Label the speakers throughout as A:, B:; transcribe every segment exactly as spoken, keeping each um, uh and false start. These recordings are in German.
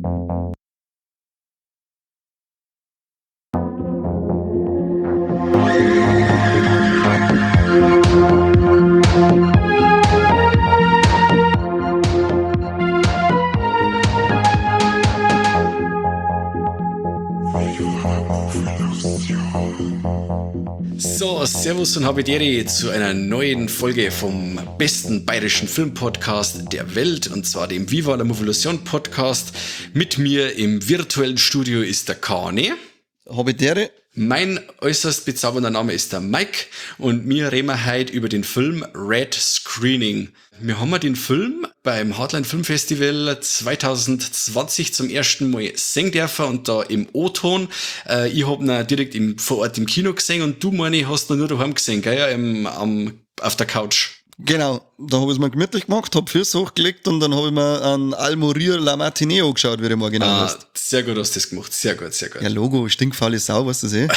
A: So, servus und habidere zu einer neuen Folge vom besten bayerischen Filmpodcast der Welt, und zwar dem Viva la Movolution Podcast. Mit mir im virtuellen Studio ist der Kane.
B: Habidere.
A: Mein äußerst bezaubernder Name ist der Mike und wir reden heute über den Film Red Screening. Wir haben den Film beim Hardline Film Festival zwanzig zwanzig zum ersten Mal sehen dürfen, und da im O-Ton. Äh, ich hab ihn direkt im, vor Ort im Kino gesehen, und du, meine, hast ihn nur daheim gesehen, gell? Ja, im, am, auf der Couch.
B: Genau, da habe ich es mir gemütlich gemacht, habe Füße hochgelegt und dann habe ich mir an Almorir La Matinee angeschaut, wie du mal genannt
A: ah,
B: hast.
A: Sehr gut hast du das gemacht, sehr gut, sehr gut.
B: Ja, Logo, stinkfaule Sau, weißt du das eh?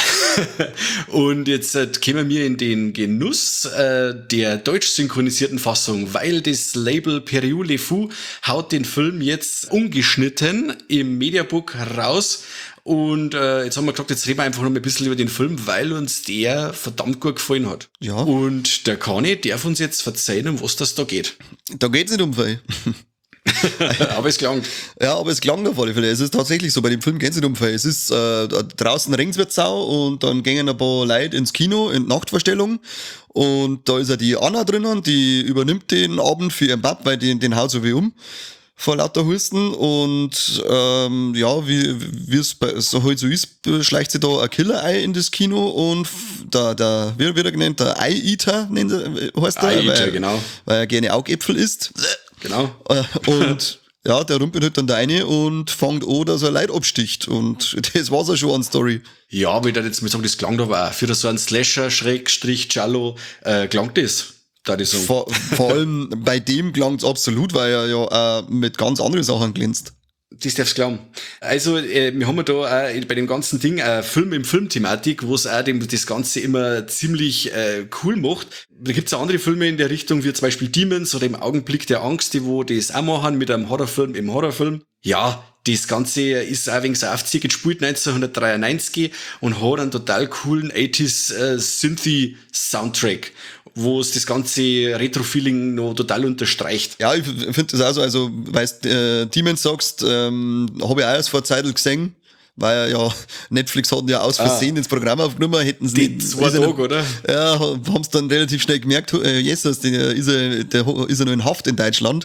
A: Und jetzt äh, kommen wir in den Genuss äh, der deutsch synchronisierten Fassung, weil das Label Periou Le Fou haut den Film jetzt ungeschnitten im Mediabook raus. Und äh, jetzt haben wir gesagt, jetzt reden wir einfach noch ein bisschen über den Film, weil uns der verdammt gut gefallen hat.
B: Ja.
A: Und der Kani darf uns jetzt verzeihen, um was das da geht.
B: Da geht's nicht um viel.
A: Aber es klang.
B: Ja, aber es klang auf alle Fälle. Es ist tatsächlich so, bei dem Film geht's nicht um viel. Es ist, äh, draußen regnt's wird Sau und dann gehen ein paar Leute ins Kino, in die Nachtvorstellung. Und da ist ja die Anna drinnen, die übernimmt den Abend für ihren Bab, weil den, den haut so wie um. Vor lauter Husten, und ähm, ja, wie wie es so halt so ist, schleicht sich da ein Killer-Ei in das Kino, und der, der wie wird er genannt, der Ei-Eater nennt er, heißt der,
A: Ei-Eater,
B: weil,
A: genau.
B: weil er gerne Augäpfel isst.
A: Genau.
B: Und ja, der rumpelt halt dann da rein und fängt an, dass er Leute absticht, und das war's auch schon an Story.
A: Ja, aber ich würde jetzt mal sagen, das klang da aber auch. Für so einen Slasher, Schrägstrich, Giallo, äh, klang das.
B: Vor, vor allem bei dem klang's absolut, weil er ja äh, mit ganz anderen Sachen glänzt.
A: Das darfst du glauben. Also, äh, wir haben da auch bei dem ganzen Ding eine Film im Film-Thematik, wo es auch dem, das Ganze immer ziemlich äh, cool macht. Da gibt's auch andere Filme in der Richtung, wie zum Beispiel Demons oder im Augenblick der Angst, die wo das auch machen mit einem Horrorfilm im Horrorfilm. Ja, das Ganze ist auch wegen so aufziehen gespielt neunzehnhundertdreiundneunzig und hat einen total coolen achtziger äh, Synthy-Soundtrack, wo es das ganze Retro-Feeling noch total unterstreicht.
B: Ja, ich finde das auch so, also, weißt, äh, Demons sagst, ähm, habe ich auch erst vor Zeit gesehen, weil ja, Netflix hat ja aus Versehen ah, ins Programm aufgenommen, hätten sie
A: nicht. Zwei Tage, oder?
B: Ja, haben es dann relativ schnell gemerkt, äh, Jesus, der ist er, der ist er noch in Haft in Deutschland.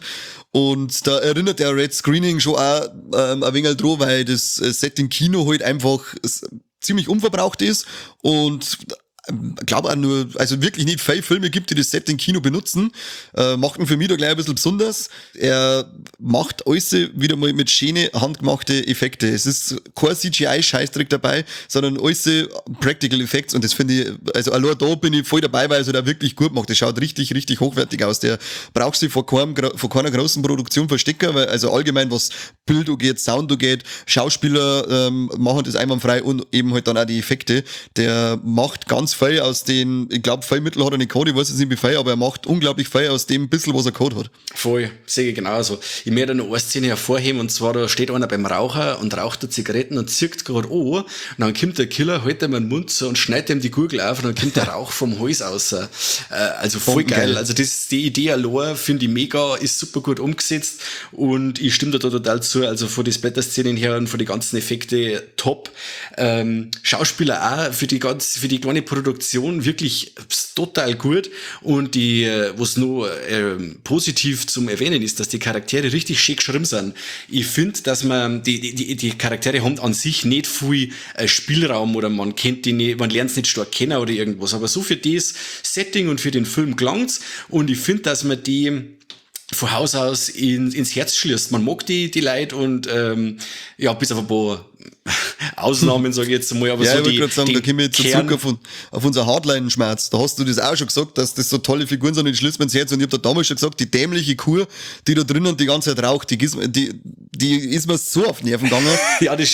B: Und da erinnert der Red Screening schon auch ähm, ein wenig dran, weil das Setting Kino halt einfach ziemlich unverbraucht ist, und ich glaube auch nur, also wirklich nicht viele Filme gibt, die das Setting Kino benutzen. Äh, macht ihn für mich da gleich ein bisschen besonders. Er macht alles wieder mal mit schönen, handgemachte Effekte. Es ist kein C G I-Scheißdreck dabei, sondern alles Practical Effects, und das finde ich, also allein da bin ich voll dabei, weil er da wirklich gut macht. Das schaut richtig, richtig hochwertig aus. Der braucht sich vor, keinem, vor keiner großen Produktion verstecken, weil also allgemein was Bild angeht, Sound angeht, Schauspieler ähm, machen das einwandfrei, und eben halt dann auch die Effekte. Der macht ganz viel aus den, ich glaube, viel Mittel hat er nicht gehabt, ich weiß jetzt nicht wie viel, aber er macht unglaublich viel aus dem bisschen, was er gehabt hat.
A: Voll, sehe ich genauso. Ich möchte noch eine Szene hervorheben, und zwar, da steht einer beim Raucher und raucht da Zigaretten und zirkt gerade an, und dann kommt der Killer, hält ihm den Mund so und schneidet ihm die Gurgel auf, und dann kommt der Rauch vom Hals raus. Äh, also voll geil. Also das, die Idee allein finde ich mega, ist super gut umgesetzt, und ich stimme da total zu. Also von den Splatter-Szenen her und von den ganzen Effekte top. Ähm, Schauspieler auch für die ganz, für die kleine Produktion wirklich total gut, und die, was nur äh, positiv zum Erwähnen ist, dass die Charaktere richtig schick geschrieben sind. Ich finde, dass man, die, die, die Charaktere haben an sich nicht viel äh, Spielraum, oder man kennt die nicht, man lernt es nicht stark kennen oder irgendwas, aber so für das Setting und für den Film klangt's, und ich finde, dass man die von Haus aus in, ins Herz schließt. Man mag die, die Leute, und ähm, ja, bis auf ein paar Ausnahmen, sage ich jetzt mal, aber
B: ja,
A: so
B: ich
A: die,
B: gerade sagen,
A: die
B: da kommen wir jetzt
A: Kern-
B: zurück auf, auf unser Hardline-Schmerz. Da hast du das auch schon gesagt, dass das so tolle Figuren sind, die schließt man ins Herz, und ich habe da damals schon gesagt, die dämliche Kur, die da drinnen die ganze Zeit raucht, die, ist- die, die ist mir so auf die Nerven gegangen.
A: Ja, das stimmt.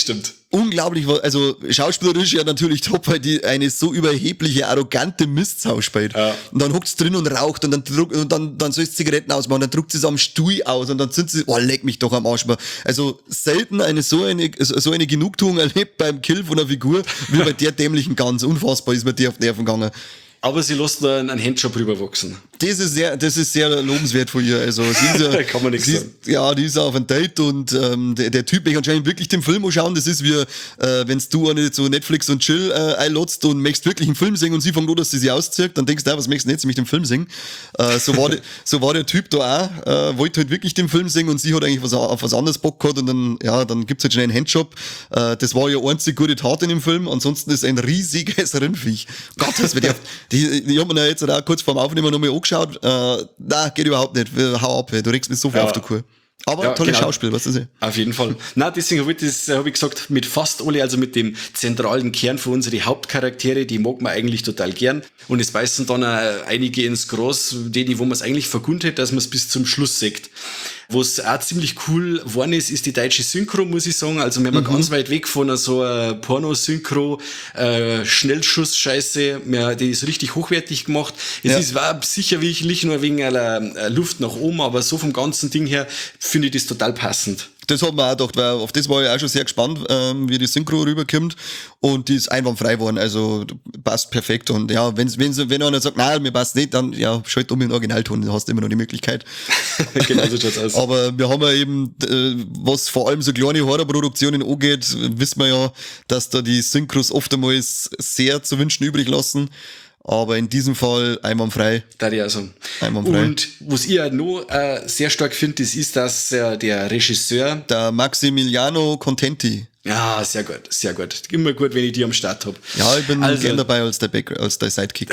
B: unglaublich, also schauspielerisch ja natürlich top, weil die eine so überhebliche, arrogante Mistsau spielt. Ja. Und dann hockt's drin und raucht und dann druckt, und dann, dann soll es Zigaretten ausmachen, dann druckt sie es am Stuhl aus und dann sind sie, oh, leck mich doch am Arsch. Also selten eine so eine, so eine Genugtuung erlebt beim Kill von einer Figur, wie bei der dämlichen Gans. Unfassbar ist mir die auf die Nerven gegangen.
A: Aber sie lässt da einen Handjob rüberwachsen.
B: Das ist sehr, das ist sehr lobenswert von ihr. Also, sie ist ja,
A: kann man nichts
B: sie
A: sagen.
B: Ist, ja, die ist auf ein Date und ähm, der, der Typ, ich anscheinend wirklich den Film anschauen. Das ist wie, äh, wenn du eine so Netflix und Chill äh, einlotzt und möchtest wirklich einen Film singen und sie fängt an, dass sie sich auszieht, dann denkst du, was möchtest du jetzt, mich den Film singen? Äh, so, war de, so war der Typ da auch, äh, wollte halt wirklich den Film singen und sie hat eigentlich was, auf was anderes Bock gehabt und dann, ja, dann gibt's halt schnell einen Handjob. Äh, das war ja einzig gute Tat in dem Film, ansonsten ist ein riesiges Rindviech. Gott, das wird ja, die, die haben mir jetzt auch kurz vorm Aufnehmen nochmal angeschaut. Äh, nein, geht überhaupt nicht. Hau ab, du regst mich so viel
A: ja.
B: auf der Kur. Aber
A: ja,
B: tolles
A: genau.
B: Schauspiel, was ist das?
A: Auf jeden Fall. Na, deswegen habe ich das, habe ich gesagt, mit fast alle, also mit dem zentralen Kern für unsere Hauptcharaktere, die mag man eigentlich total gern. Und es beißen dann auch einige ins Gras, die, wo man es eigentlich vergund hat, dass man es bis zum Schluss sieht. Was auch ziemlich cool geworden ist, ist die deutsche Synchro, muss ich sagen. Also wir haben mhm. ganz weit weg von so einer Porno-Synchro, äh, Schnellschuss-Scheiße. Wir, die ist richtig hochwertig gemacht. Es ja. ist war sicherlich nur wegen einer Luft nach oben, aber so vom ganzen Ding her finde ich das total passend.
B: Das hat man auch gedacht, weil auf das war ich auch schon sehr gespannt, ähm, wie die Synchro rüberkommt. Und die ist einwandfrei geworden, also passt perfekt. Und ja, wenn's, wenn's, wenn einer sagt, nein, mir passt nicht, dann ja, schalt um in den Originalton, dann hast du immer noch die Möglichkeit.
A: Genau so schaut's aus.
B: Aber wir haben ja eben, äh, was vor allem so kleine Horrorproduktionen angeht, wissen wir ja, dass da die Synchros oftmals sehr zu wünschen übrig lassen. Aber in diesem Fall einwandfrei.
A: Da die also.
B: Einwandfrei.
A: Und was ich auch noch äh, sehr stark finde, das ist, dass äh, der Regisseur...
B: Der Maximiliano Contenti.
A: Ja, sehr gut, sehr gut. Immer gut, wenn ich die am Start hab.
B: Ja, ich bin also, gern dabei als der, Back, als der Sidekick.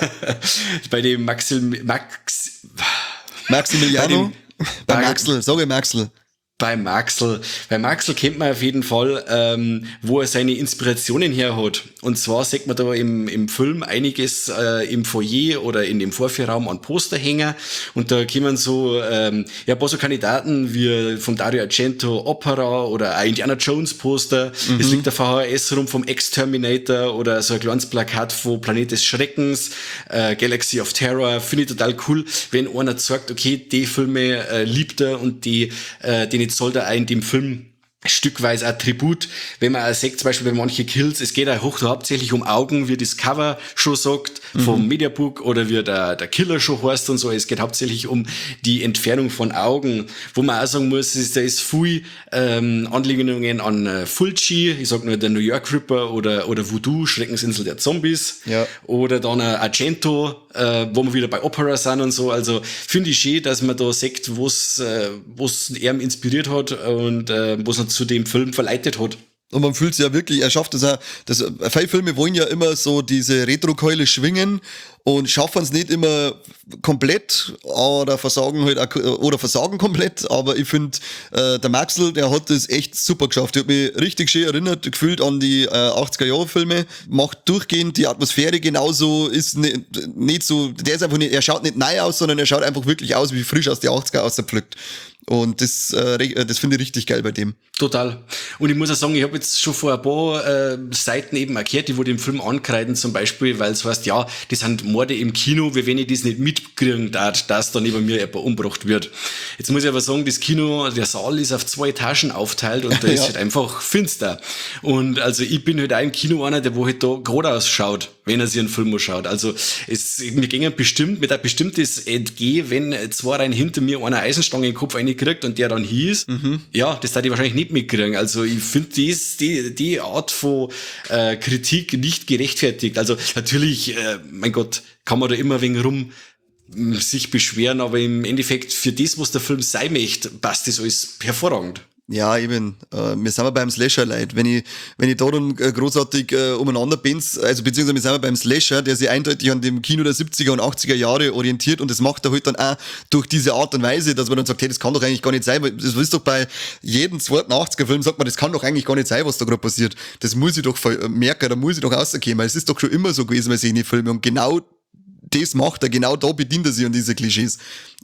A: Bei dem Maxim, Max...
B: Maximiliano?
A: Bei, dem,
B: bei Maxl, sag ich Maxl.
A: Bei Maxl. Bei Maxl kennt man auf jeden Fall, ähm, wo er seine Inspirationen her hat. Und zwar sieht man da im, im Film einiges äh, im Foyer oder in dem Vorführraum an Posterhänger. Und da kommen so, ähm, ja, ein paar so Kandidaten wie vom Dario Argento Opera oder ein Indiana Jones Poster. Mhm. Es liegt der V H S rum vom Exterminator oder so ein kleines Plakat von Planet des Schreckens, äh, Galaxy of Terror. Finde ich total cool, wenn einer sagt, okay, die Filme äh, liebt er und die, äh, die soll da in dem Film stückweise Attribut, wenn man auch sieht, zum Beispiel bei manchen Kills, es geht auch hoch, hauptsächlich um Augen, wie das Cover schon sagt, mhm. vom Mediabook oder wie der, der Killer schon heißt und so, es geht hauptsächlich um die Entfernung von Augen, wo man auch sagen muss, ist, da ist viel ähm, Anlehnungen an äh, Fulci, ich sag nur der New York Ripper oder, oder Voodoo, Schreckensinsel der Zombies,
B: ja.
A: oder dann äh, Argento, äh, wo wir wieder bei Opera sind und so, also finde ich schön, dass man da sieht, was äh, was er inspiriert hat und äh, was er zu dem Film verleitet hat.
B: Und man fühlt sich ja wirklich, er schafft es auch, das, viele Filme wollen ja immer so diese Retro-Keule schwingen und schaffen es nicht immer komplett oder versagen halt auch, oder versagen komplett, aber ich finde, äh, der Maxl, der hat das echt super geschafft. Der hat mich richtig schön erinnert, gefühlt an die äh, achtziger-Jahre-Filme, macht durchgehend die Atmosphäre genauso, ist nicht, nicht so, der ist einfach nicht, er schaut nicht neu aus, sondern er schaut einfach wirklich aus wie frisch aus die achtziger ausgepflückt. Und das, äh, das finde ich richtig geil bei dem.
A: Total. Und ich muss auch sagen, ich habe jetzt schon vor ein paar äh, Seiten eben erklärt, die wo den Film ankreiden zum Beispiel, weil es heißt, ja, das sind Morde im Kino, wie wenn ich das nicht mitkriegen darf, dass da neben mir jemand umgebracht wird. Jetzt muss ich aber sagen, das Kino, der Saal ist auf zwei Etagen aufteilt und da ist ja. halt einfach finster. Und also ich bin halt auch im Kino einer, der wo halt da gerade ausschaut, wenn er sich einen Film anschaut. Also es, wir gingen bestimmt, mit ein bestimmtes Entgehen, wenn zwei Reihen hinter mir einer Eisenstange in den Kopf reinkriegt und der dann hieß, mhm. ja, das darf ich wahrscheinlich nicht mitkriegen. Also ich finde dies, die, die Art von äh, Kritik nicht gerechtfertigt. Also natürlich, äh, mein Gott, kann man da immer wegen rum mh, sich beschweren, aber im Endeffekt für das, was der Film sein möchte, passt das alles hervorragend.
B: Ja, eben. Äh, wir sind beim Slasher, Leute. Wenn ich, wenn ich da dann äh, großartig äh, umeinander bin, also beziehungsweise wir sind beim Slasher, der sich eindeutig an dem Kino der siebziger und achtziger Jahre orientiert und das macht er halt dann auch durch diese Art und Weise, dass man dann sagt, hey, das kann doch eigentlich gar nicht sein, weil das ist doch bei jedem zweiten achtziger-Film, sagt man, das kann doch eigentlich gar nicht sein, was da gerade passiert. Das muss ich doch merken, da muss ich doch rausgehen, weil es ist doch schon immer so gewesen bei Szene-Filmen und genau das macht er, genau da bedient er sich an diese Klischees.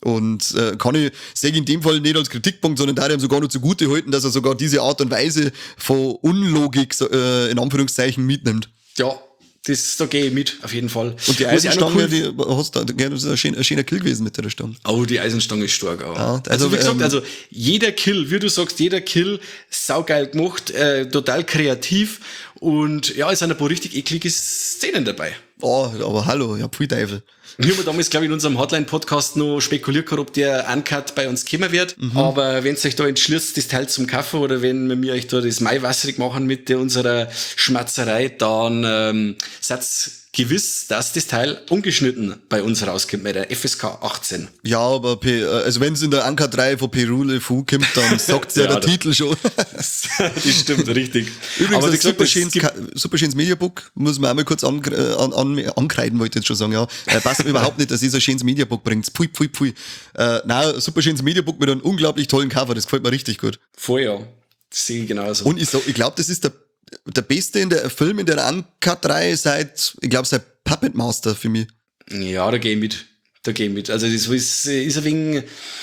B: Und äh, kann ich, sehe ich in dem Fall nicht als Kritikpunkt, sondern da ihm sogar noch zugute halten, dass er sogar diese Art und Weise von Unlogik so, äh, in Anführungszeichen mitnimmt.
A: Ja, das, da gehe ich mit, auf jeden Fall.
B: Und die
A: Was ich auch noch
B: Eisenstange,
A: cool-
B: die hast du, das ist ein schöner, ein schöner Kill gewesen mit der Stange.
A: Oh, die Eisenstange ist stark. Auch.
B: Ja,
A: also,
B: also,
A: wie gesagt,
B: ähm,
A: also jeder Kill, wie du sagst, jeder Kill, saugeil gemacht, äh, total kreativ und ja, es sind ein paar richtig eklige Szenen dabei.
B: Oh, aber hallo, ja, pfui Teufel.
A: Wir haben damals, glaube ich, in unserem Hotline-Podcast noch spekuliert gehabt, ob der Uncut bei uns kommen wird. Mhm. Aber wenn ihr euch da entschließt, das Teil zum Kaufen oder wenn wir euch da das Maiwasserig machen mit der, unserer Schmatzerei, dann ähm, seid gewiss, dass das Teil ungeschnitten bei uns rauskommt, bei der F S K achtzehn.
B: Ja, aber P, also wenn es in der Anker drei von Peru Le Fou kommt, dann sagt ja,
A: Ja,
B: der
A: da-
B: Titel schon.
A: Das stimmt, richtig.
B: Übrigens,
A: Aber
B: ein
A: wie gesagt,
B: super
A: es
B: schönes,
A: gibt-
B: Ka- super schönes Mediabook, muss man auch mal kurz an, an, an, ankreiden, wollte ich jetzt schon sagen, ja. Äh, passt mir überhaupt nicht, dass ihr so ein schönes Mediabook bringt. Pfui, pfui, pfui. Äh, nein, super schönes Mediabook mit einem unglaublich tollen Cover, das gefällt mir richtig gut.
A: Voll, ja. Das sehe ich genauso.
B: Und ich, so, ich glaube, das ist der, der beste in der Film in der Uncut-Reihe seit, ich glaube, seit Puppet Master für mich.
A: Ja, da gehe ich mit. Da gehe ich mit. Also das ist, ist ein wenig,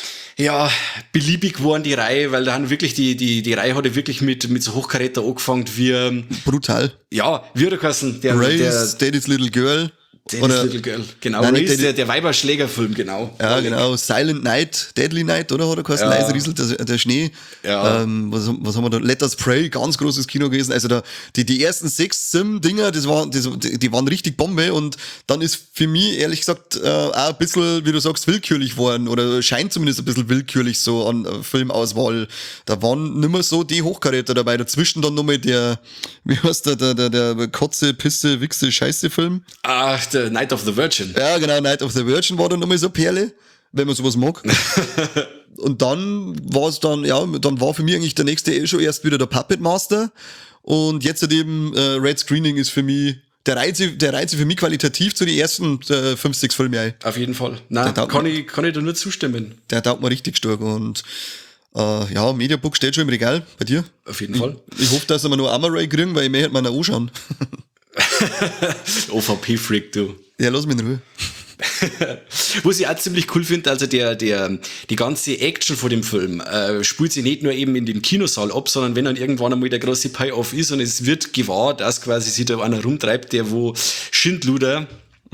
A: ja, beliebig geworden, die Reihe, weil da haben wirklich die, die, die Reihe hat ja wirklich mit, mit so Hochkaräter angefangen wie,
B: Brutal.
A: ja, wie hat er geheißen? Der,
B: Race,
A: der,
B: Daddy's Little Girl.
A: Daddy's
B: oder,
A: Little Girl, genau.
B: Nein, nicht
A: Race,
B: Daddy-
A: der, der Weiberschlägerfilm, genau.
B: Ja, genau. Silent Night, Deadly Night, oder? Hat er geheißen?
A: Ja.
B: Leise rieselt der, der Schnee.
A: Ja.
B: Ähm, was, was haben wir da? Let Us Pray, ganz großes Kino gewesen. Also da, die, die ersten sechs Sim-Dinger, das waren, das, die, die waren richtig Bombe und dann ist für mich, ehrlich gesagt, äh, auch ein bisschen, wie du sagst, willkürlich worden oder scheint zumindest ein bisschen willkürlich so an äh, Filmauswahl. Da waren nicht mehr so die Hochkaräter dabei. Dazwischen dann nochmal der, wie heißt der, der, der, der Kotze, Pisse, Wichse, Scheiße-Film.
A: Ach, The Night of the Virgin.
B: Ja, genau, Night of the Virgin war dann nochmal so Perle, wenn man sowas mag. Und dann war es dann, ja, dann war für mich eigentlich der nächste eh schon erst wieder der Puppet Master. Und jetzt halt eben äh, Red Screening ist für mich, der reizt sich, der reizt sich für mich qualitativ zu den ersten äh, fünf, sechs Filmen ein.
A: Auf jeden Fall. Nein,
B: Der taugt
A: kann
B: mir.
A: ich, kann ich da nur zustimmen.
B: Der taugt mir richtig stark. Und äh, ja, Mediabook steht schon im Regal bei dir.
A: Auf jeden Fall.
B: Ich hoffe, dass wir noch Amaray kriegen, weil ich möchte mir noch anschauen.
A: O V P-Freak, du.
B: Ja, lass mich in Ruhe.
A: Was ich auch ziemlich cool finde, also der, der, die ganze Action von dem Film äh, spielt sich nicht nur eben in dem Kinosaal ab, sondern wenn dann irgendwann einmal der große Payoff ist und es wird gewahr, dass quasi sich da einer rumtreibt, der wo Schindluder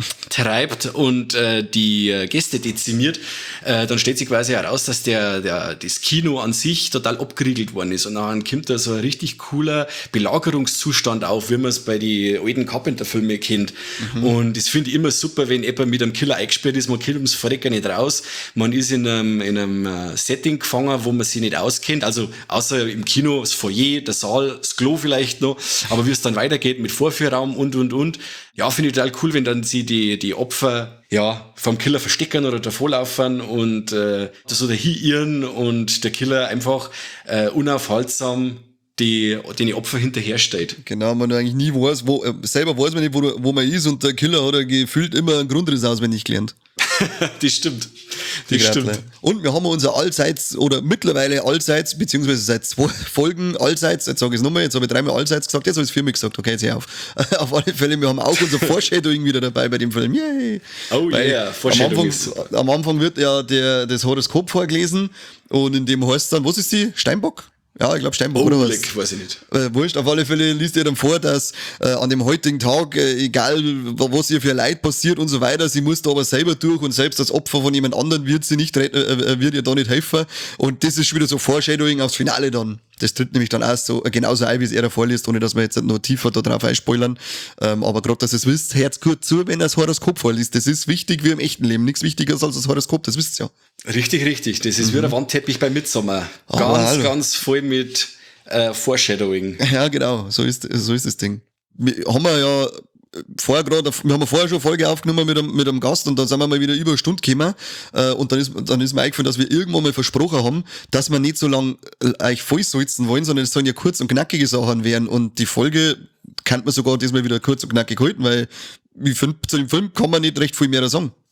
A: treibt und äh, die äh, Gäste dezimiert, äh, dann stellt sich quasi heraus, dass der, der das Kino an sich total abgeriegelt worden ist und dann kommt da so ein richtig cooler Belagerungszustand auf, wie man es bei den alten Carpenter-Filmen kennt. Mhm. Und das finde ich immer super, wenn jemand mit einem Killer eingesperrt ist, man kommt ums Verrecken nicht raus, man ist in einem, in einem äh, Setting gefangen, wo man sich nicht auskennt, also außer im Kino das Foyer, der Saal, das Klo vielleicht noch, aber wie es dann weitergeht mit Vorführraum und, und, und, ja, finde ich total cool, wenn dann sie die, die Opfer, ja, vom Killer verstecken oder davorlaufen und äh, das oder hiirren und der Killer einfach äh, unaufhaltsam die, den Opfer hinterhersteht.
B: Genau, man eigentlich nie weiß, wo, äh, selber weiß man nicht, wo, wo man ist und der Killer hat ja gefühlt immer einen Grundriss auswendig gelernt.
A: Das stimmt.
B: Die
A: Das
B: Gratle.
A: stimmt.
B: Und wir haben unser allseits oder mittlerweile allseits, beziehungsweise seit zwei Folgen allseits, jetzt sage ich es nochmal, jetzt habe ich dreimal allseits gesagt, jetzt habe ich es viermal gesagt, okay, jetzt hör auf. Auf alle Fälle, wir haben auch unser Foreshadowing wieder dabei bei dem Film. Yay!
A: Oh
B: Weil
A: yeah,
B: am
A: Foreshadowing.
B: Anfang, am Anfang wird ja der, das Horoskop vorgelesen und in dem heißt dann, was ist die? Steinbock? Ja, ich glaube Steinbock
A: Oh,
B: oder was?
A: leck, weiß ich nicht.
B: Äh, wurscht, auf alle Fälle liest ihr dann vor, dass äh, an dem heutigen Tag, äh, egal was ihr für Leid passiert und so weiter, sie muss da aber selber durch und selbst als Opfer von jemand anderem wird sie nicht retten, äh, wird ihr da nicht helfen. Und das ist schon wieder so Foreshadowing aufs Finale dann. Das tritt nämlich dann auch so äh, genauso ein, wie es er da vorliest, ohne dass wir jetzt noch tiefer da drauf einspoilern. Ähm, aber gerade, dass ihr es wisst, hört gut zu, wenn er das Horoskop vorliest. Das ist wichtig wie im echten Leben. Nichts wichtiger als das Horoskop, das wisst ihr ja.
A: Richtig, richtig. Das ist wie der Wandteppich bei Midsommar.
B: Aber
A: Ganz,
B: hallo.
A: ganz voll mit äh, Foreshadowing.
B: Ja, genau, so ist, so ist das Ding. Wir haben wir ja vorher gerade, wir haben ja vorher schon eine Folge aufgenommen mit einem, mit einem Gast und dann sind wir mal wieder über eine Stunde gekommen äh, und dann ist, dann ist mir eingefallen, dass wir irgendwann mal versprochen haben, dass wir nicht so lang äh, euch vollsalzen wollen, sondern es sollen ja kurz und knackige Sachen werden und die Folge kann man sogar diesmal wieder kurz und knackig halten, weil ich finde, zu dem Film kann man nicht recht viel mehr sagen.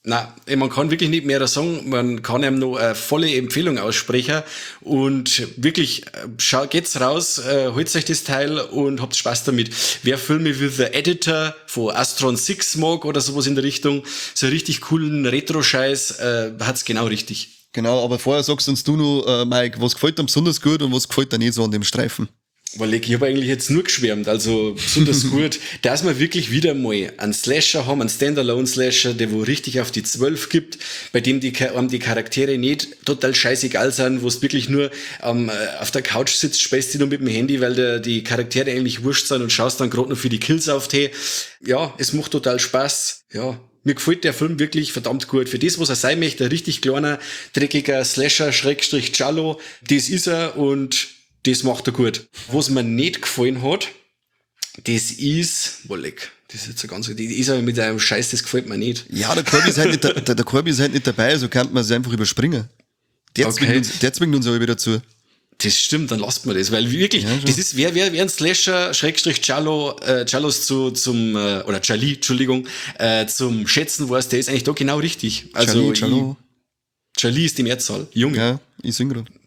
A: Na, man kann wirklich nicht mehr sagen, man kann ihm noch eine volle Empfehlung aussprechen und wirklich, schau, geht's raus, äh, holt euch das Teil und habt Spaß damit. Wer Filme wie The Editor von Astron six mag oder sowas in der Richtung, so einen richtig coolen Retro-Scheiß, äh, hat's genau richtig.
B: Genau, aber vorher sagst uns du noch, äh, Mike, was gefällt dir besonders gut und was gefällt dir nicht so an dem Streifen?
A: Weil ich habe eigentlich jetzt nur geschwärmt, also besonders gut, dass wir wirklich wieder mal einen Slasher haben, einen Standalone-Slasher, der wo richtig auf die zwölf gibt, bei dem die, um die Charaktere nicht total scheißegal sind, wo es wirklich nur ähm, auf der Couch sitzt, spielst du nur mit dem Handy, weil der, die Charaktere eigentlich wurscht sind und schaust dann gerade noch für die Kills auf die. Ja, es macht total Spaß. Ja, mir gefällt der Film wirklich verdammt gut. Für das, was er sein möchte, ein richtig kleiner, dreckiger Slasher, Schrägstrich Giallo, das ist er und das macht er gut. Was mir nicht gefallen hat, das ist, Wolleck, das ist jetzt so ganz, die ist aber mit einem Scheiß, das gefällt mir nicht.
B: Ja, der Kirby ist halt nicht, der, der Kirby ist halt nicht dabei, so kann man es einfach überspringen. Der,
A: Okay.
B: zwingt uns, der zwingt uns aber wieder zu.
A: Das stimmt, dann lasst man das, weil wirklich,
B: Ja, schon.
A: das ist, wer, wer, wer ein Slasher, Schrägstrich Giallo, äh, Giallos zu, zum, äh, oder Gialli, Entschuldigung, äh, zum Schätzen weiß, der ist eigentlich da genau richtig. Also,
B: Gialli, Giallo.
A: ich- Gialli ist die Mehrzahl. Junge.
B: Ja, ich sing grad.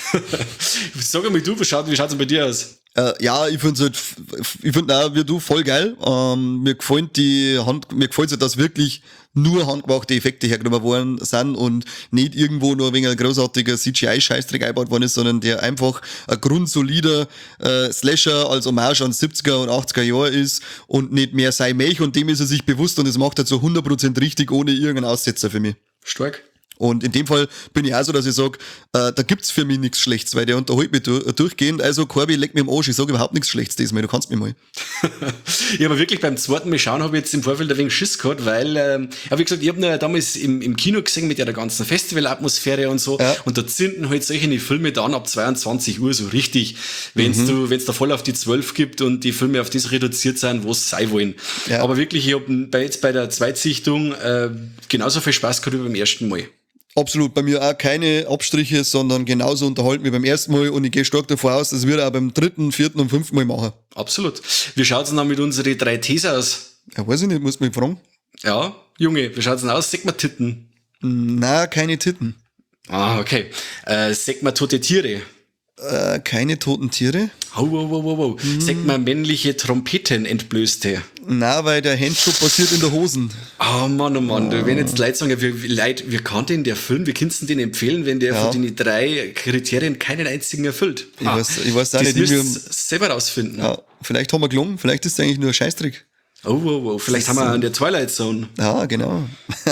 A: Sag mal du, wie schaut, wie schaut's denn bei dir aus?
B: Äh, ja, ich find's halt, ich find auch wie du voll geil. Ähm, mir gefällt die Hand, mir gefällt's halt, dass wirklich nur handgemachte Effekte hergenommen worden sind und nicht irgendwo nur wegen ein großartiger C G I-Scheißdreck eingebaut worden ist, sondern der einfach ein grundsolider äh, Slasher als Hommage an siebziger und achtziger Jahre ist und nicht mehr sein Mech, und dem ist er sich bewusst und das macht er zu hundert Prozent richtig, ohne irgendeinen Aussetzer für mich.
A: Stark.
B: Und in dem Fall bin ich auch so, dass ich sage, äh, da gibt's für mich nichts Schlechtes, weil der unterhält mich durch, durchgehend. Also, Corby, leck mir im Arsch, ich sage überhaupt nichts Schlechtes diesmal, du kannst mich mal.
A: Ja, aber wirklich beim zweiten Mal schauen habe ich jetzt im Vorfeld ein wenig Schiss gehabt, weil, ähm, ja, wie gesagt, ich habe ihn damals im, im Kino gesehen mit der ganzen Festivalatmosphäre und so,
B: Ja.
A: und da zünden halt solche Filme dann ab zweiundzwanzig Uhr so richtig, wenn's
B: Mhm.
A: du, wenn's da voll auf die zwölf gibt und die Filme auf das reduziert sind, was sein wollen.
B: Ja.
A: Aber wirklich, ich habe bei, jetzt bei der Zweitsichtung äh, genauso viel Spaß gehabt wie beim ersten Mal.
B: Absolut, bei mir auch keine Abstriche, sondern genauso unterhalten wie beim ersten Mal, und ich gehe stark davon aus, das wird er auch beim dritten, vierten und fünften Mal machen.
A: Absolut. Wie schaut's denn dann mit unseren drei Ts aus?
B: Ja, weiß ich nicht, muss mich fragen.
A: Ja, Junge, wie schaut's denn aus? Sag mal Titten.
B: Na, keine Titten.
A: Ah, okay. Äh, sag mal tote Tiere.
B: Äh, keine toten Tiere.
A: Oh, wow, wow, wow, wow.
B: Mhm.
A: Sag mal männliche Trompeten entblößte.
B: Na, weil der Handjob passiert in der Hosen.
A: Oh Mann, oh Mann, du, wenn jetzt Leute sagen, wir, wir, Leute, wir kann den der Film, wir könnten den empfehlen, wenn der
B: Ja.
A: von den drei Kriterien keinen einzigen erfüllt.
B: Ich weiß- ich weiß auch
A: das
B: nicht,
A: müsst
B: wie
A: ihr
B: wir-
A: selber rausfinden.
B: Ja, vielleicht haben wir gelungen, vielleicht ist es eigentlich nur ein Scheißtrick.
A: Oh, wow, wow, vielleicht
B: Das
A: haben wir
B: ist-
A: an der Twilight Zone.
B: Ja, genau.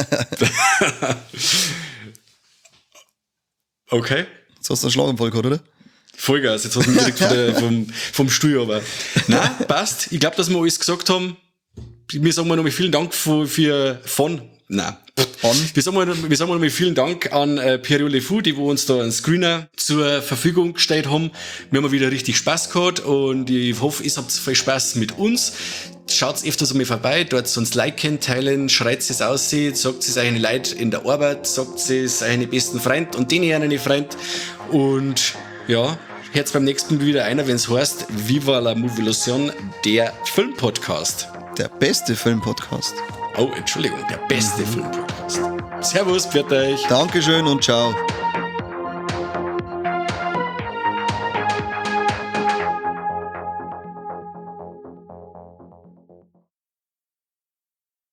A: Okay.
B: Jetzt hast du einen Schlaganfall gehabt, oder?
A: Vollgas, jetzt hast du mich direkt von der, vom, vom Stuhl aber. Nein, passt. Ich glaube, dass wir alles gesagt haben. Wir sagen mal nochmal vielen Dank für, für von, nein.
B: An.
A: Wir sagen mal, wir sagen mal nochmal vielen Dank an äh, Pierre Le Fou, die wo uns da einen Screener zur Verfügung gestellt haben. Wir haben wieder richtig Spaß gehabt und ich hoffe, ihr habt viel Spaß mit uns. Schaut öfters einmal vorbei, dort uns liken, teilen, schreit es aus, sagt es euren Leuten in der Arbeit, sagt es euren besten Freund und denen einen Freund. Und ja, hört beim nächsten Mal wieder einer, wenn es heißt Viva la Movilusion, der Filmpodcast.
B: Der beste Filmpodcast.
A: Oh, Entschuldigung, der beste Filmpodcast. Servus, pfiat euch.
B: Dankeschön und ciao.